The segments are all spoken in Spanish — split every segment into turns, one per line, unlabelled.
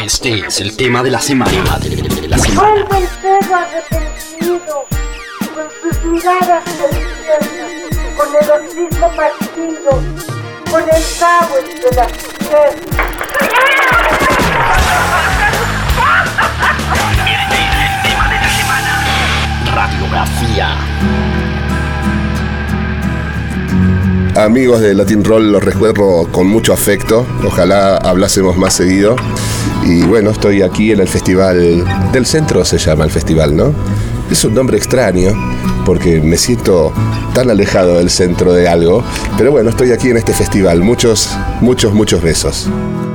Este es el tema de la semana.
Vuelve el perro arrepentido, con sus miradas deliciosas, con el hocico partido, con el cabo entre las piernas.
Este es el tema de la semana. Radiografía.
Amigos de Latin Roll, los recuerdo con mucho afecto. Ojalá hablásemos más seguido. Y bueno, estoy aquí en el Festival del Centro, se llama el festival, ¿no? Es un nombre extraño porque me siento tan alejado del centro de algo. Pero bueno, estoy aquí en este festival. Muchos besos.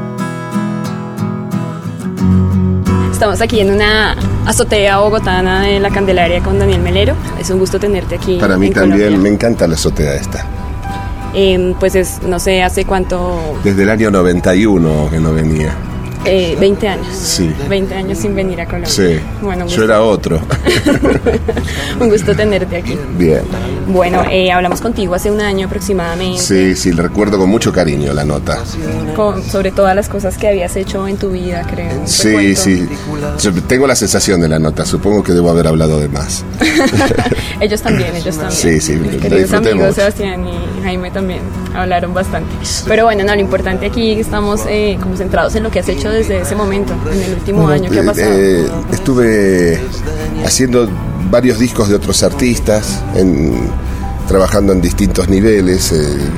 Estamos aquí en una azotea bogotana de La Candelaria con Daniel Melero. Es un gusto tenerte aquí.
Para mí
en
también,
Colombia.
me encanta la azotea esta.
Pues es, no sé, hace cuánto...
Desde el año 91 que no venía.
20 años.
Sí.
20 años sin venir a Colombia.
Sí,
Bueno, un
yo
gusto.
era otro.
Un gusto tenerte aquí.
Bien.
Bueno, hablamos contigo hace un año aproximadamente.
Sí, recuerdo con mucho cariño la nota.
Sobre todas las cosas que habías hecho en tu vida, creo. Te
Sí,
cuento.
sí. Yo tengo la sensación de la nota. Supongo que debo haber hablado de más.
Ellos también.
Sí,
Mis
lo
queridos
disfrutemos.
amigos Sebastián y Jaime también hablaron bastante. Pero bueno, no, lo importante aquí que estamos como centrados en lo que has hecho desde ese momento, en el último año. ¿Qué ha pasado?
Estuve haciendo varios discos de otros artistas, trabajando en distintos niveles,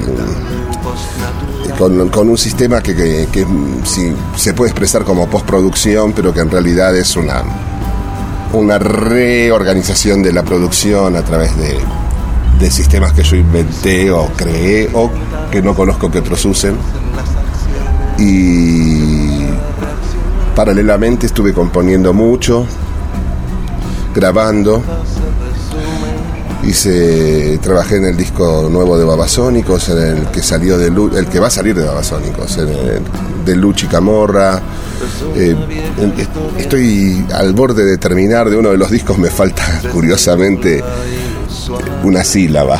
con un sistema que sí, se puede expresar como postproducción, pero que en realidad es una reorganización de la producción a través de sistemas que yo inventé o creé o que no conozco que otros usen. Y paralelamente estuve componiendo mucho, grabando. Trabajé en el disco nuevo de Babasónicos, en el que salió el que va a salir de Babasónicos, de Luchi Camorra. Estoy al borde de terminar de uno de los discos, me falta curiosamente una sílaba.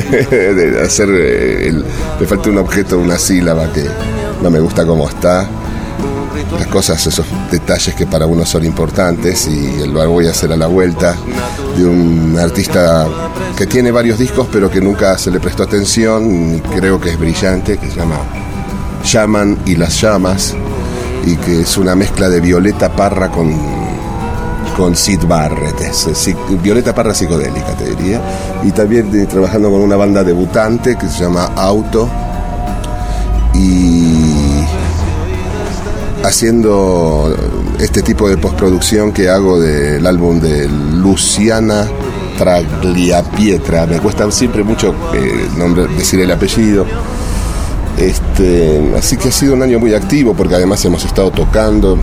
Me falta un objeto, una sílaba que no me gusta cómo está. Las cosas, esos detalles que para uno son importantes, y lo voy a hacer a la vuelta de un artista que tiene varios discos pero que nunca se le prestó atención y creo que es brillante, que se llama Shaman y las Llamas, y que es una mezcla de Violeta Parra con Syd Barrett. Violeta Parra psicodélica, te diría, y también trabajando con una banda debutante que se llama Auto, y haciendo este tipo de postproducción que hago del álbum de Luciana Tagliapietra. Me cuesta siempre mucho decir el apellido. Así que ha sido un año muy activo, porque además hemos estado tocando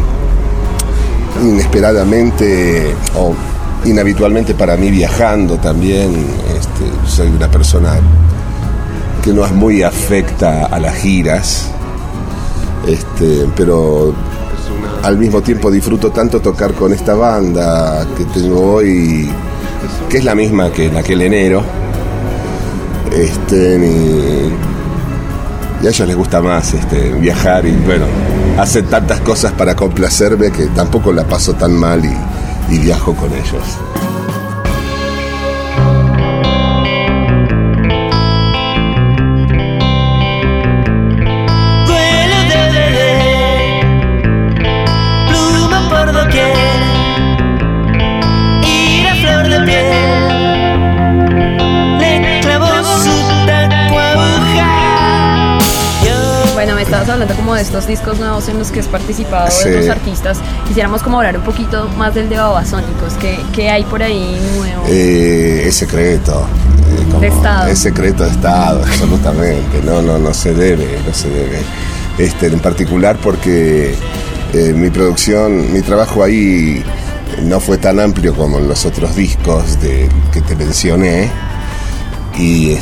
inesperadamente o inhabitualmente para mí, viajando también. Soy una persona que no es muy afecta a las giras. Pero al mismo tiempo disfruto tanto tocar con esta banda que tengo hoy, que es la misma que en aquel enero, y a ellos les gusta más viajar, y bueno, hacen tantas cosas para complacerme que tampoco la paso tan mal y viajo con ellos.
Hablando como de estos discos nuevos en los que has participado,
Sí.
de otros artistas, quisiéramos como hablar un poquito más del de Babasónicos. ¿Qué hay por ahí nuevo?
Es secreto.
De Estado.
Es secreto de Estado, absolutamente. No se debe. En particular porque mi trabajo ahí no fue tan amplio como en los otros discos que te mencioné, y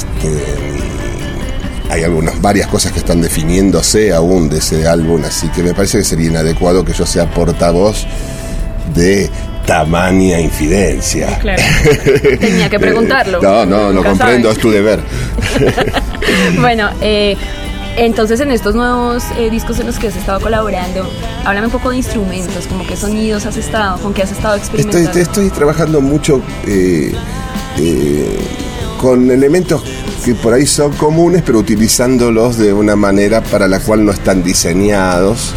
hay varias cosas que están definiéndose aún de ese álbum, así que me parece que sería inadecuado que yo sea portavoz de tamaña infidencia.
Claro. Tenía que preguntarlo.
No,
Nunca
comprendo,
sabes.
es tu deber.
Bueno, Entonces, en estos nuevos discos en los que has estado colaborando, háblame un poco de instrumentos, como qué sonidos has estado, con qué has estado experimentando.
Estoy trabajando mucho con elementos que por ahí son comunes, pero utilizándolos de una manera para la cual no están diseñados.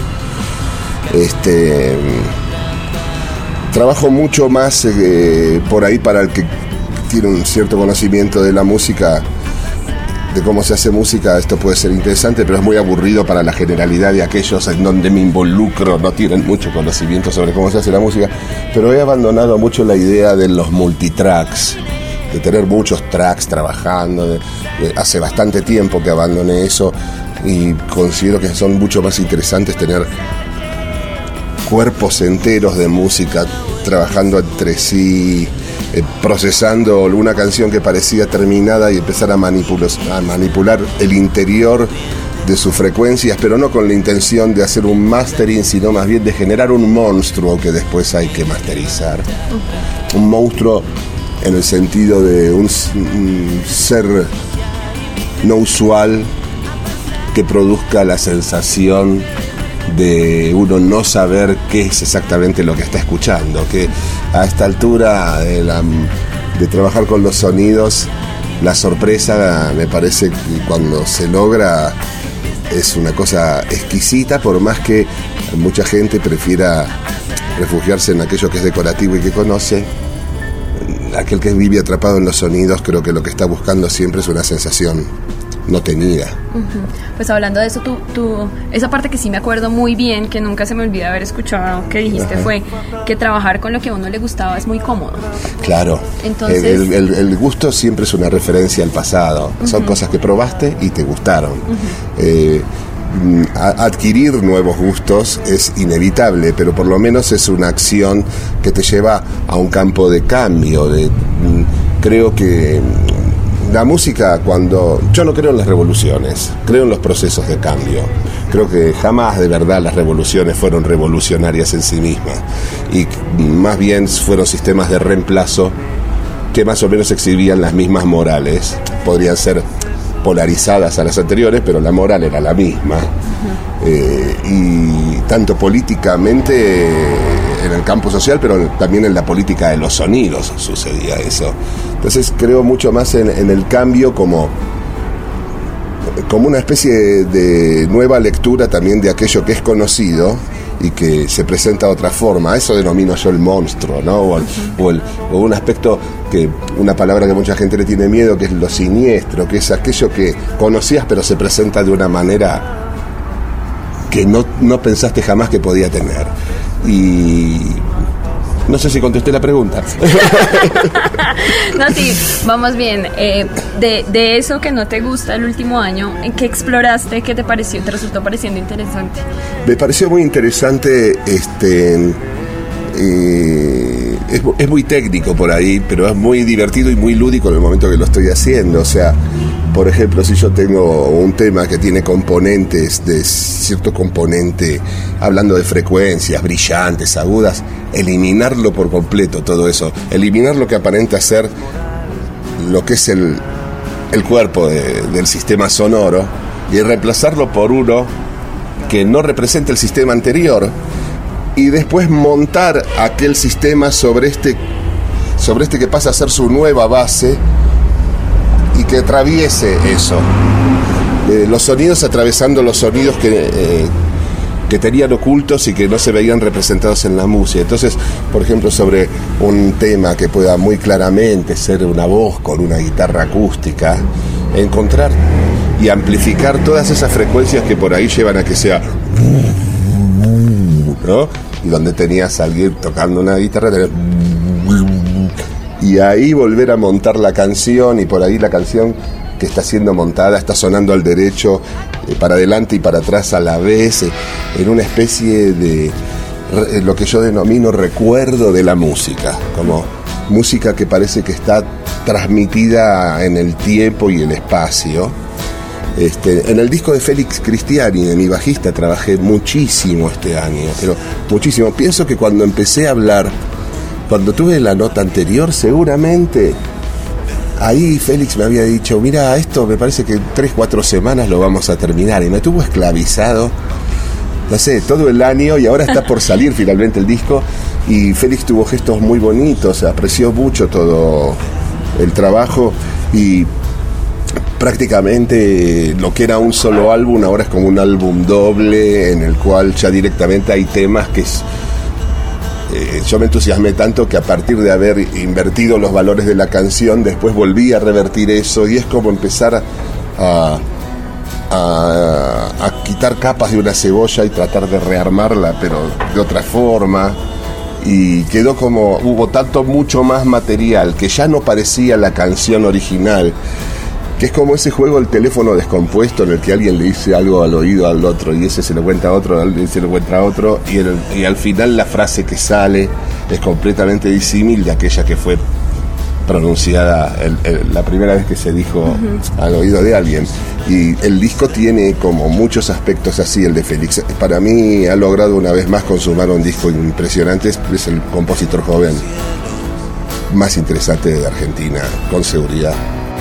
Trabajo mucho más por ahí para el que tiene un cierto conocimiento de la música, de cómo se hace música. Esto puede ser interesante, pero es muy aburrido para la generalidad de aquellos en donde me involucro, no tienen mucho conocimiento sobre cómo se hace la música. Pero he abandonado mucho la idea de los multitracks, de tener muchos tracks trabajando. Hace bastante tiempo que abandoné eso y considero que son mucho más interesantes tener cuerpos enteros de música trabajando entre sí, procesando una canción que parecía terminada y empezar a manipular el interior de sus frecuencias, pero no con la intención de hacer un mastering, sino más bien de generar un monstruo que después hay que masterizar. Un monstruo en el sentido de un ser no usual que produzca la sensación de uno no saber qué es exactamente lo que está escuchando, que a esta altura de trabajar con los sonidos, la sorpresa me parece que cuando se logra es una cosa exquisita, por más que mucha gente prefiera refugiarse en aquello que es decorativo y que conoce. Aquel que vive atrapado en los sonidos, creo que lo que está buscando siempre es una sensación no tenida.
Pues hablando de eso, tú esa parte que sí me acuerdo muy bien, que nunca se me olvida haber escuchado que dijiste, fue que trabajar con lo que a uno le gustaba es muy cómodo.
Claro. Entonces, el gusto siempre es una referencia al pasado. Son cosas que probaste y te gustaron. Adquirir nuevos gustos es inevitable, pero por lo menos es una acción que te lleva a un campo de cambio. Creo que la música, yo no creo en las revoluciones, creo en los procesos de cambio. Creo que jamás de verdad las revoluciones fueron revolucionarias en sí mismas, y más bien fueron sistemas de reemplazo que más o menos exhibían las mismas morales. Podrían ser polarizadas a las anteriores, pero la moral era la misma. Y tanto políticamente en el campo social, pero también en la política de los sonidos sucedía eso. Entonces creo mucho más en el cambio como una especie de nueva lectura también de aquello que es conocido y que se presenta de otra forma. Eso denomino yo el monstruo, ¿no? O un aspecto, una palabra que mucha gente le tiene miedo, que es lo siniestro, que es aquello que conocías pero se presenta de una manera que no pensaste jamás que podía tener. Y no sé si contesté la pregunta.
No, sí, vamos bien. De eso que no te gusta el último año, ¿en qué exploraste? ¿Qué te resultó pareciendo interesante?
Me pareció muy interesante, es muy técnico por ahí, pero es muy divertido y muy lúdico en el momento que lo estoy haciendo. O sea, por ejemplo, si yo tengo un tema que tiene componentes de cierto componente, hablando de frecuencias brillantes, agudas, eliminarlo por completo, todo eso, eliminar lo que aparenta ser lo que es el cuerpo del sistema sonoro y reemplazarlo por uno que no representa el sistema anterior, y después montar aquel sistema sobre este que pasa a ser su nueva base y que atraviese eso, los sonidos atravesando los sonidos que tenían ocultos y que no se veían representados en la música. Entonces, por ejemplo, sobre un tema que pueda muy claramente ser una voz con una guitarra acústica, encontrar y amplificar todas esas frecuencias que por ahí llevan a que sea, ¿no? Y donde tenías a alguien tocando una guitarra, y ahí volver a montar la canción, y por ahí la canción que está siendo montada está sonando al derecho, para adelante y para atrás a la vez, en una especie de lo que yo denomino recuerdo de la música, como música que parece que está transmitida en el tiempo y el espacio. En el disco de Félix Cristiani, de mi bajista, trabajé muchísimo este año, pero muchísimo. Pienso que cuando empecé a hablar, cuando tuve la nota anterior, seguramente ahí Félix me había dicho, mira, esto me parece que en 3-4 semanas lo vamos a terminar, y me tuvo esclavizado, no sé, todo el año, y ahora está por salir finalmente el disco, y Félix tuvo gestos muy bonitos, apreció mucho todo el trabajo, y prácticamente lo que era un solo álbum ahora es como un álbum doble, en el cual ya directamente hay temas que yo me entusiasmé tanto que a partir de haber invertido los valores de la canción, después volví a revertir eso, y es como empezar a quitar capas de una cebolla y tratar de rearmarla, pero de otra forma. Y quedó como, hubo mucho más material que ya no parecía la canción original, que es como ese juego del teléfono descompuesto en el que alguien le dice algo al oído al otro y ese se lo cuenta a otro, se lo cuenta a otro, y al final la frase que sale es completamente disímil de aquella que fue pronunciada la primera vez que se dijo al oído de alguien. Y el disco tiene como muchos aspectos así, el de Félix. Para mí ha logrado una vez más consumar un disco impresionante, es el compositor joven más interesante de Argentina, con seguridad.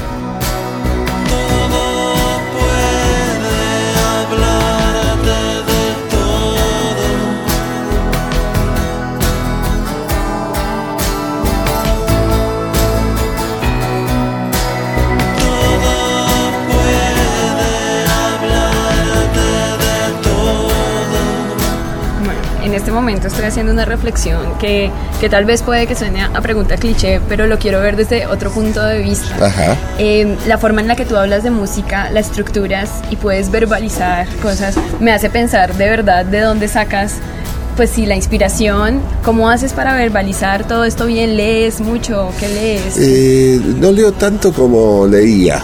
En este momento estoy haciendo una reflexión que tal vez puede que suene a pregunta cliché, pero lo quiero ver desde otro punto de vista.
Ajá.
La forma en la que tú hablas de música, la estructuras y puedes verbalizar cosas, me hace pensar de verdad de dónde sacas, pues sí, la inspiración. ¿Cómo haces para verbalizar todo esto bien? ¿Lees mucho? ¿Qué lees?
No leo tanto como leía.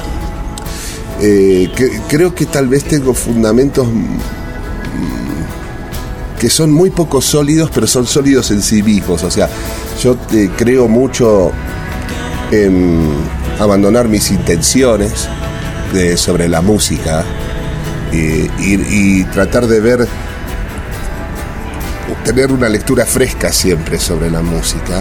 Creo que tal vez tengo fundamentos que son muy poco sólidos, pero son sólidos en sí mismos. O sea, yo creo mucho en abandonar mis intenciones sobre la música y tratar de tener una lectura fresca siempre sobre la música.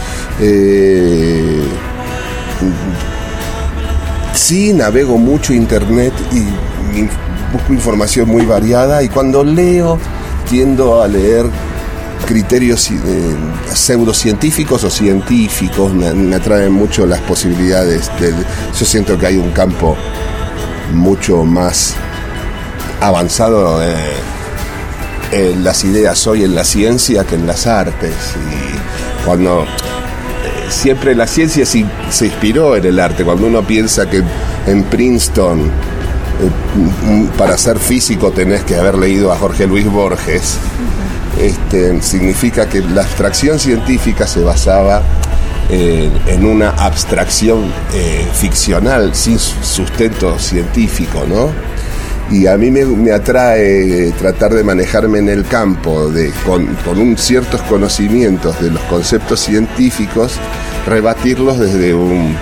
Sí, navego mucho internet y busco información muy variada, y cuando leo tiendo a leer criterios pseudocientíficos o científicos. Me atraen mucho las posibilidades yo siento que hay un campo mucho más avanzado en las ideas hoy en la ciencia que en las artes, y cuando siempre la ciencia se inspiró en el arte. Cuando uno piensa que en Princeton para ser físico tenés que haber leído a Jorge Luis Borges, significa que la abstracción científica se basaba en una abstracción ficcional sin sustento científico, ¿no? Y a mí me atrae tratar de manejarme en el campo con ciertos conocimientos de los conceptos científicos, rebatirlos desde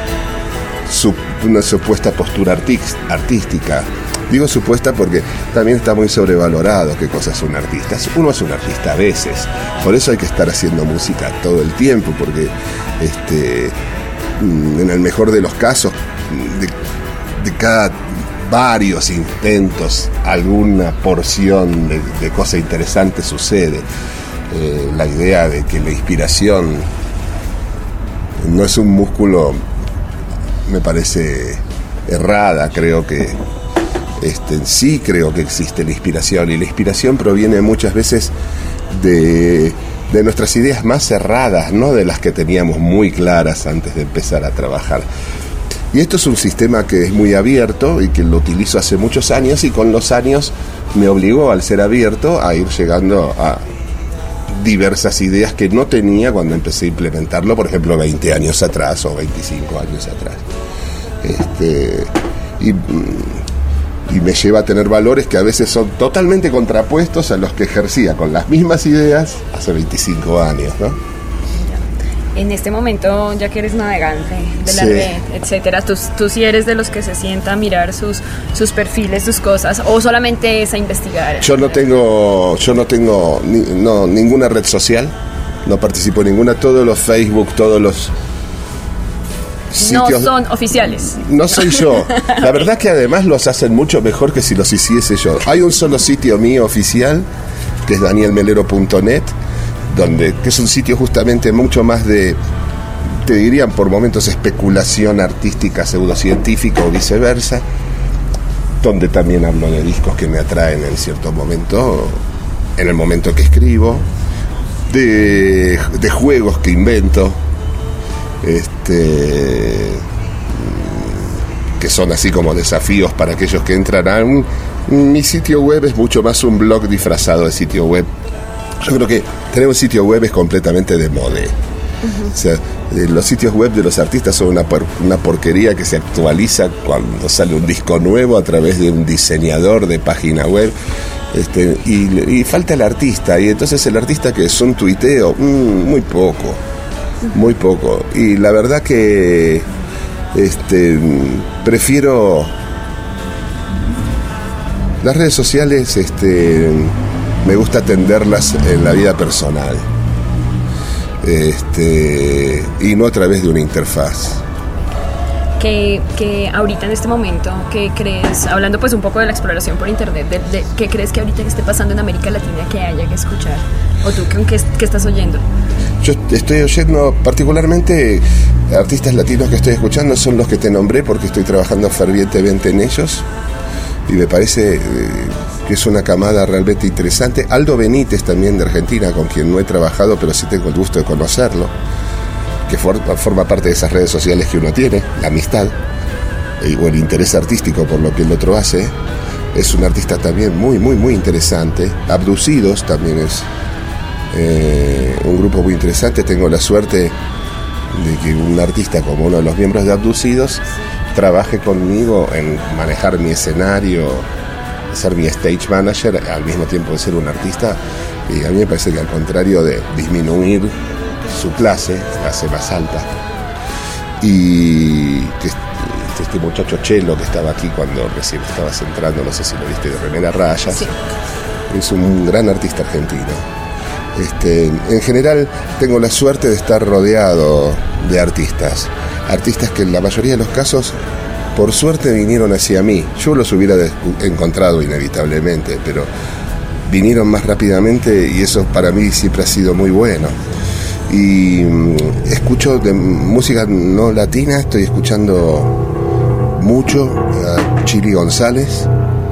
una supuesta postura artística. Digo supuesta porque también está muy sobrevalorado qué cosa es un artista. Uno es un artista a veces, por eso hay que estar haciendo música todo el tiempo, porque en el mejor de los casos, de cada varios intentos, alguna porción de cosa interesante sucede. La idea de que la inspiración no es un músculo me parece errada. Creo que sí creo que existe la inspiración, y la inspiración proviene muchas veces de nuestras ideas más cerradas, no de las que teníamos muy claras antes de empezar a trabajar. Y esto es un sistema que es muy abierto y que lo utilizo hace muchos años, y con los años me obligó, al ser abierto, a ir llegando a diversas ideas que no tenía cuando empecé a implementarlo, por ejemplo, 20 años atrás o 25 años atrás. Y me lleva a tener valores que a veces son totalmente contrapuestos a los que ejercía con las mismas ideas hace 25 años, ¿no?
En este momento, ya que eres navegante de la red, etcétera, ¿tú sí eres de los que se sienta a mirar sus perfiles, sus cosas, o solamente es a investigar?
Yo no tengo ninguna red social, no participo en ninguna. Todos los Facebook, todos los
no son oficiales.
No soy yo. La verdad que además los hacen mucho mejor que si los hiciese yo. Hay un solo sitio mío oficial, que es danielmelero.net, que es un sitio justamente mucho más de, te dirían por momentos, especulación artística, pseudocientífica o viceversa, donde también hablo de discos que me atraen en cierto momento, en el momento que escribo, de juegos que invento, que son así como desafíos para aquellos que entran mi sitio web es mucho más un blog disfrazado de sitio web. Yo creo que tener un sitio web es completamente de moda. Uh-huh. O sea, los sitios web de los artistas son una porquería que se actualiza cuando sale un disco nuevo a través de un diseñador de página web. Y falta el artista, y entonces el artista que es un tuiteo, muy poco. Muy poco. Y la verdad que prefiero las redes sociales, me gusta atenderlas en la vida personal, y no a través de una interfaz.
Que ahorita en este momento, ¿qué crees? Hablando pues un poco de la exploración por internet, ¿qué crees que ahorita esté pasando en América Latina que haya que escuchar? ¿O tú qué estás oyendo?
Yo estoy oyendo particularmente artistas latinos que estoy escuchando, son los que te nombré porque estoy trabajando fervientemente en ellos y me parece que es una camada realmente interesante. Aldo Benítez también de Argentina, con quien no he trabajado pero sí tengo el gusto de conocerlo, que forma parte de esas redes sociales que uno tiene, la amistad o el interés artístico por lo que el otro hace. Es un artista también muy, muy, muy interesante. Abducidos también es un grupo muy interesante. Tengo la suerte de que un artista como uno de los miembros de Abducidos trabaje conmigo en manejar mi escenario, ser mi stage manager, al mismo tiempo de ser un artista. Y a mí me parece que al contrario de disminuir su clase, la hace más alta. Y que este muchacho Chelo que estaba aquí cuando recién estabas entrando, no sé si lo viste, de remera rayas, sí. Es un gran artista argentino. En general tengo la suerte de estar rodeado de artistas que en la mayoría de los casos por suerte vinieron hacia mí. Yo los hubiera encontrado inevitablemente, pero vinieron más rápidamente y eso para mí siempre ha sido muy bueno. Y escucho de música no latina, estoy escuchando mucho a Chili González.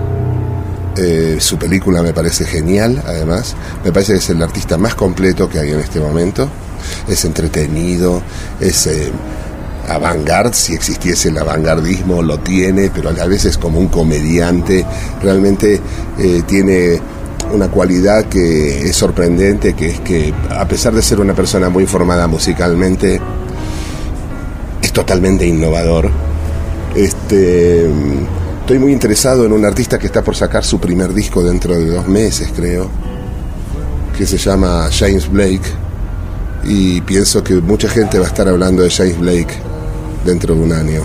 Su película me parece genial, además. Me parece que es el artista más completo que hay en este momento. Es entretenido, es avant-garde, si existiese el avant-gardismo lo tiene, pero a la vez es como un comediante. Realmente tiene una cualidad que es sorprendente, que es que a pesar de ser una persona muy formada musicalmente, es totalmente innovador. Estoy muy interesado en un artista que está por sacar su primer disco dentro de 2 meses, creo, que se llama James Blake, y pienso que mucha gente va a estar hablando de James Blake dentro de un año.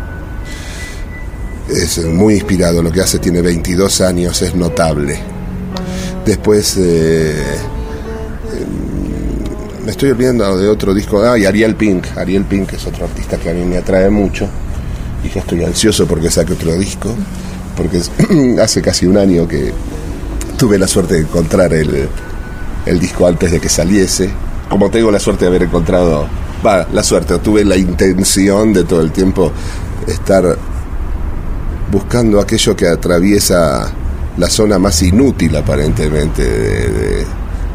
Es muy inspirado, lo que hace, tiene 22 años, es notable. Después me estoy olvidando de otro disco, y Ariel Pink es otro artista que a mí me atrae mucho. Y ya estoy ansioso porque saque otro disco, porque hace casi un año que tuve la suerte de encontrar el disco antes de que saliese. Como tengo la suerte de haber encontrado, tuve la intención de todo el tiempo estar buscando aquello que atraviesa la zona más inútil aparentemente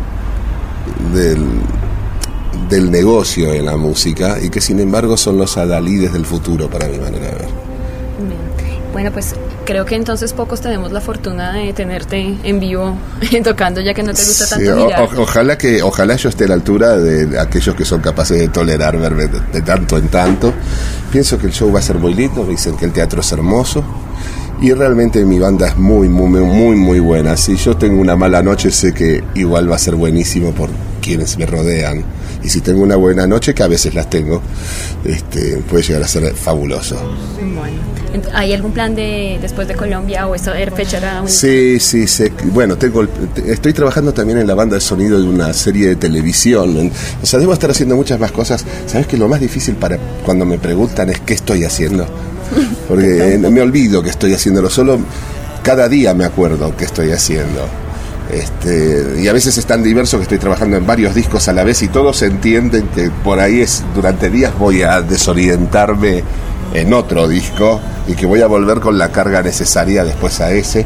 del negocio en la música, y que sin embargo son los adalides del futuro para mi manera de ver.
Bueno, pues creo que entonces pocos tenemos la fortuna de tenerte en vivo tocando, ya que no te gusta tanto mirar.
Ojalá yo esté a la altura de aquellos que son capaces de tolerar verme de tanto en tanto. Pienso que el show va a ser muy lindo, me dicen que el teatro es hermoso y realmente mi banda es muy, muy, muy, muy buena. Si yo tengo una mala noche, sé que igual va a ser buenísimo por quienes me rodean. Y si tengo una buena noche, que a veces las tengo, puede llegar a ser fabuloso.
Bueno. ¿Hay algún plan de después de Colombia o esa fecha era única?
Sí, sé. Bueno, estoy trabajando también en la banda de sonido de una serie de televisión. O sea, debo estar haciendo muchas más cosas. ¿Sabes que lo más difícil para cuando me preguntan es qué estoy haciendo? Porque me olvido que estoy haciéndolo. Solo cada día me acuerdo qué estoy haciendo. Y a veces es tan diverso que estoy trabajando en varios discos a la vez y todos entienden que por ahí durante días voy a desorientarme en otro disco y que voy a volver con la carga necesaria después a ese.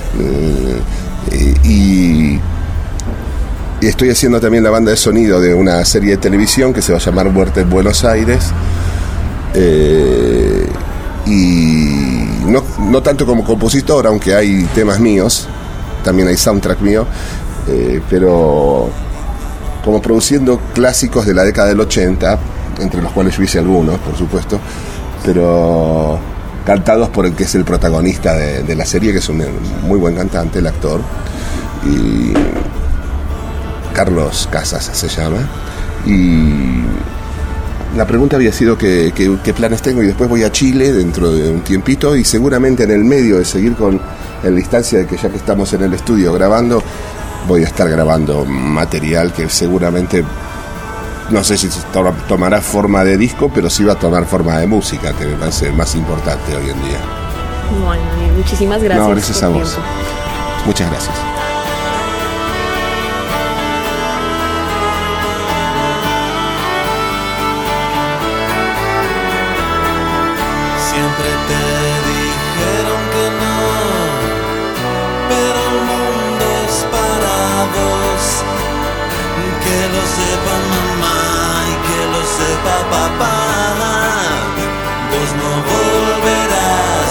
Y estoy haciendo también la banda de sonido de una serie de televisión que se va a llamar Muerte en Buenos Aires. Y no tanto como compositor, aunque hay temas míos, también hay soundtrack mío, pero como produciendo clásicos de la década del 80, entre los cuales yo hice algunos, por supuesto, pero cantados por el que es el protagonista de la serie, que es un muy buen cantante, el actor, y Carlos Casas se llama. Y la pregunta había sido qué planes tengo, y después voy a Chile dentro de un tiempito, y seguramente en el medio de seguir en la instancia de que ya que estamos en el estudio grabando, voy a estar grabando material que seguramente, no sé si tomará forma de disco, pero sí va a tomar forma de música, que me parece más importante hoy en día.
Bueno, muchísimas gracias.
No, gracias a vos. Muchas gracias.
Siempre te dijeron que no, pero el mundo es para vos. Que lo sepa mamá y que lo sepa papá, vos no volverás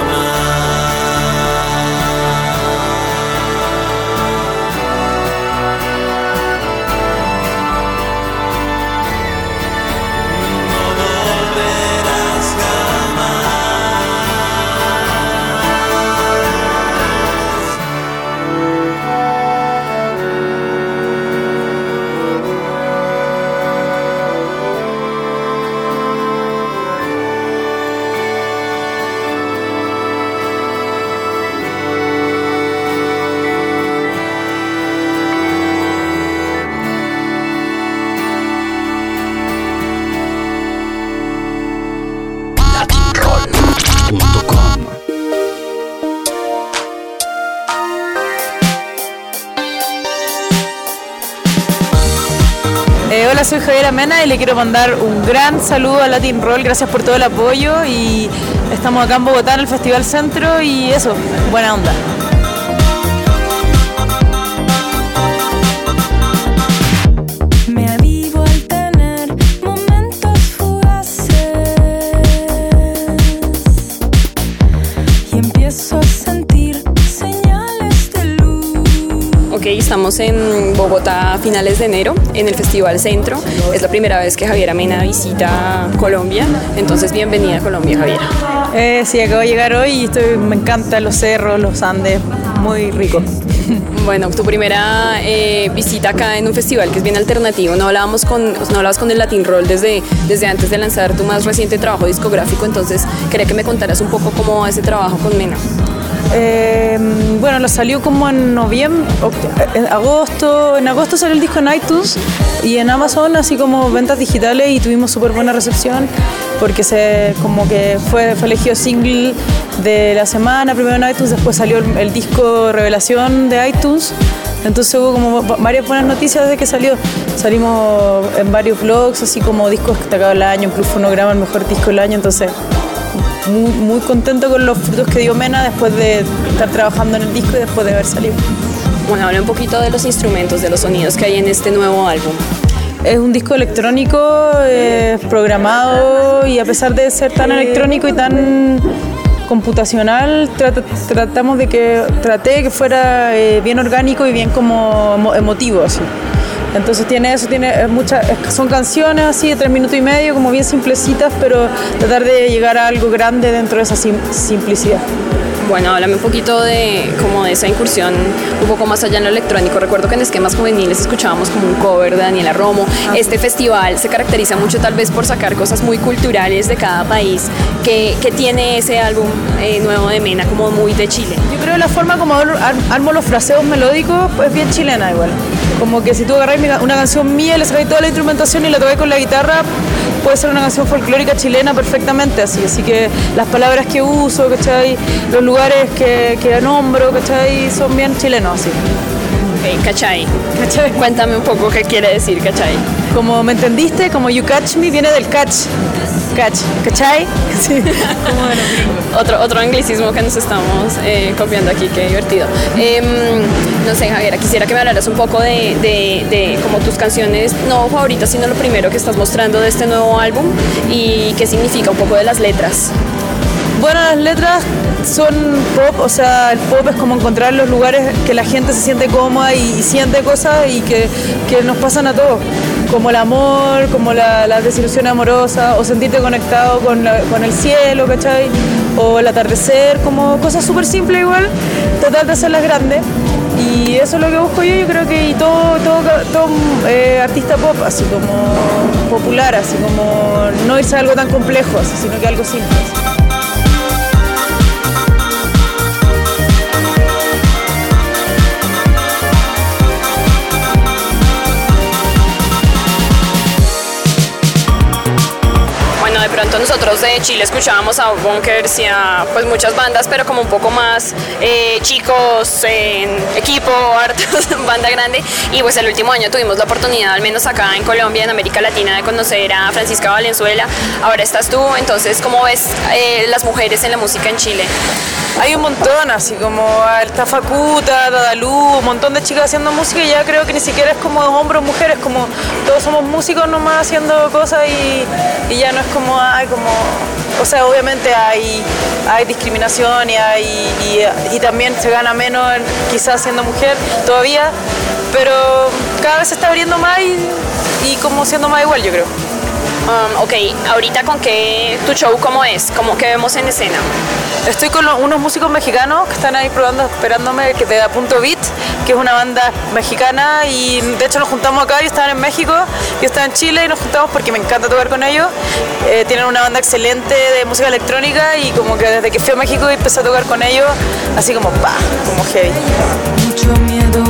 Hola, soy Javiera Mena y le quiero mandar un gran saludo a Latin Roll. Gracias por todo el apoyo, y estamos acá en Bogotá en el Festival Centro, y eso, buena onda.
Me avivo al tener momentos fugaces y empiezo a sentir señales de luz.
Ok, estamos en Bogotá a finales de enero, en el Festival Centro. Es la primera vez que Javiera Mena visita Colombia, entonces bienvenida a Colombia, Javiera.
Sí, acabo de llegar hoy y me encantan los cerros, los Andes, muy rico.
Bueno, tu primera visita acá en un festival que es bien alternativo. No hablabas con el Latin Roll desde antes de lanzar tu más reciente trabajo discográfico, entonces quería que me contaras un poco cómo va ese trabajo con Mena.
Bueno, lo salió como en noviembre, en agosto salió el disco en iTunes y en Amazon, así como ventas digitales, y tuvimos súper buena recepción porque fue elegido single de la semana, primero en iTunes, después salió el disco Revelación de iTunes. Entonces hubo como varias buenas noticias desde que salió. Salimos en varios blogs, así como discos destacados del año, Plus Fonograma, el mejor disco del año. Entonces muy, muy contento con los frutos que dio Mena después de estar trabajando en el disco y después de haber salido.
Bueno, habla un poquito de los instrumentos, de los sonidos que hay en este nuevo álbum.
Es un disco electrónico, programado, y a pesar de ser tan electrónico y tan computacional, traté que fuera bien orgánico y bien como emotivo, así. Entonces son canciones así de 3 minutos y medio, como bien simplecitas, pero tratar de llegar a algo grande dentro de esa simplicidad.
Bueno, háblame un poquito de esa incursión un poco más allá en lo electrónico. Recuerdo que en Esquemas Juveniles escuchábamos como un cover de Daniela Romo. Este festival se caracteriza mucho tal vez por sacar cosas muy culturales de cada país. ¿Qué tiene ese álbum nuevo de Mena como muy de Chile?
Yo creo que la forma como armo los fraseos melódicos es bien chilena igual. Como que si tú agarras una canción mía, le sacáis toda la instrumentación y la tocáis con la guitarra, puede ser una canción folclórica chilena perfectamente así que las palabras que uso, ¿cachai? Los lugares que nombro, ¿cachai? Son bien chilenos así.
Ok, ¿cachai? Cuéntame un poco qué quiere decir ¿cachai?
Como me entendiste, como you catch me viene del catch, ¿cachai? Sí.
Otro anglicismo que nos estamos copiando aquí, qué divertido. No sé, Javiera, quisiera que me hablaras un poco de como tus canciones, no favoritas, sino lo primero que estás mostrando de este nuevo álbum y qué significa un poco de las letras.
Bueno, las letras son pop, o sea, el pop es como encontrar los lugares que la gente se siente cómoda y siente cosas y que nos pasan a todos, como el amor, como la desilusión amorosa, o sentirte conectado con el cielo, ¿cachai? O el atardecer, como cosas súper simples igual, tratar de hacerlas grandes. Y eso es lo que busco yo creo que y todo artista pop, así como popular, así como no irse a algo tan complejo, así, sino que algo simple.
De pronto nosotros de Chile escuchábamos a Bunkers y a pues muchas bandas, pero como un poco más chicos, en equipo, hartos, banda grande. Y pues el último año tuvimos la oportunidad, al menos acá en Colombia, en América Latina, de conocer a Francisca Valenzuela. Ahora estás tú, entonces, ¿cómo ves las mujeres en la música en Chile?
Hay un montón, así como está Facuta, Dadalú, un montón de chicas haciendo música y ya creo que ni siquiera es como hombres o mujeres, como todos somos músicos nomás haciendo cosas y ya no es como, o sea, obviamente hay discriminación y también se gana menos quizás siendo mujer todavía, pero cada vez se está abriendo más y como siendo más igual, yo creo.
Ok, ahorita con qué tu show cómo es, cómo que vemos en escena.
Estoy con unos músicos mexicanos que están ahí probando, esperándome, que te da Punto Beat, que es una banda mexicana y de hecho nos juntamos acá, yo estaba en México, yo estaba en Chile y nos juntamos porque me encanta tocar con ellos. Tienen una banda excelente de música electrónica y como que desde que fui a México y empecé a tocar con ellos, así como como heavy.
Mucho miedo